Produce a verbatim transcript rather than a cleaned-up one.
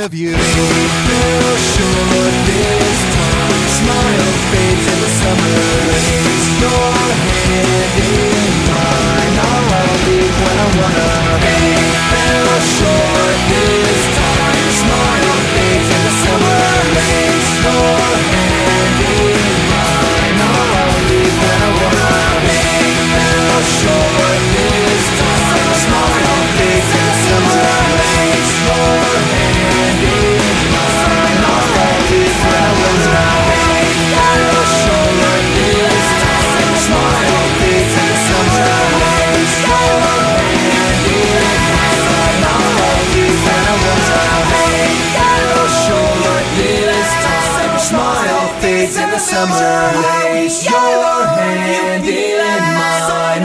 of you. Fell short this time. Smile fades in the summer rains. Your hand in mine. I'll leave when I wanna. Faith fell short this time. Smile fades in the summer rains. Your hand in mine. I'll leave when I wanna. Faith fell short this time. Smile fades in the summer rains. Your hand in mine. I'll leave when I wanna. Faith fell short this time. Smile fades in the summer rains. Your hand in mine. I'll leave when I wanna. Faith fell short this time. Smile fades in the summer rains. Your hand in mine.